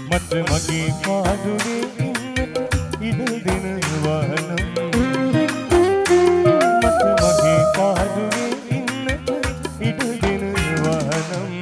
මට මගේ පාඩුවේ ඉන්නට ඉඩ දෙනවා නම් මට මගේ පාඩුවේ ඉන්නට ඉඩ දෙනවා නම්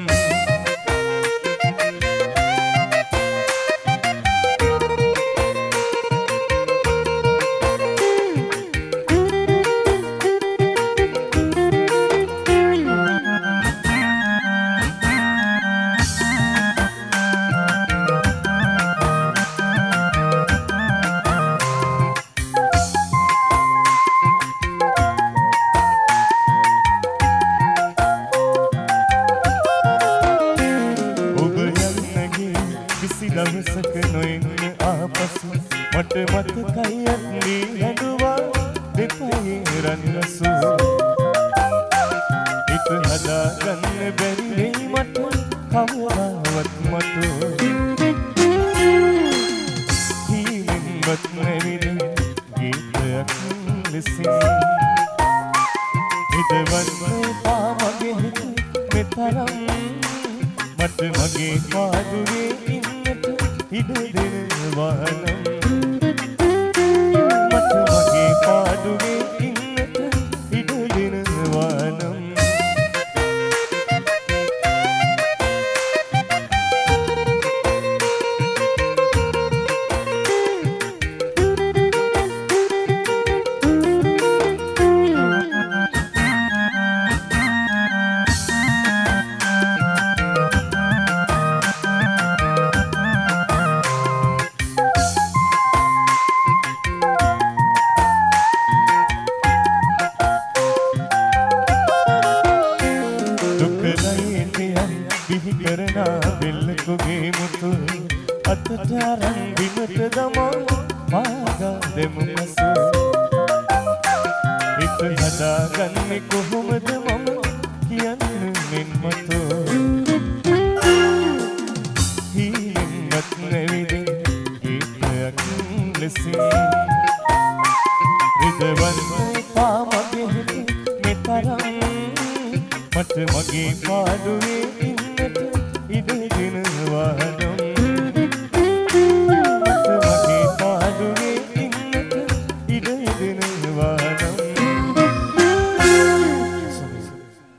දවසක නොෙන්න ආපසු මට මතකයි යන්නේ හැඬුවා දෙපයේ රන් රසු එක හදාගන්න බැරි වෙයි මට කවදාවත් මට හීනෙන්වත් නැවින ගීතයක් ලෙසින් හිතවන්නේ පාමගේ හිත මෙතරම් මට මගේ පාඩුවේ ඉඩ දෙනවා නම් මට මගේ පාඩුවේ ඉන්නට ඉඩ දෙනවා නම් බිහි කරනා බෙල්ලකුගේ මුතු අතට අරන් බිමට දමා පාගා දෙමු මසු හිත හදාගන්නේ කොහොමද මම කියන්නේ මෙන් මතු හීනෙන්වත් නැවිදින් ගීතයක් ලෙසින් රිදවන්නේ පාමගේ හිත මෙතරම් මට මගේ පාඩුවේ